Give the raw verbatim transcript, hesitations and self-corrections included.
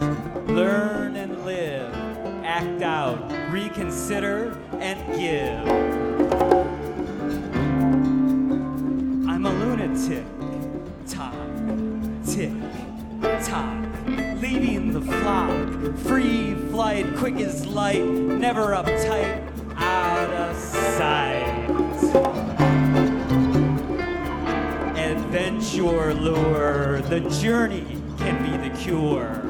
Learn and live, act out, reconsider and give. I'm a lunatic, tock, tick, tock, leading the flock, free flight, quick as light, never uptight, out of sight. Adventure lure, the journey can be the cure.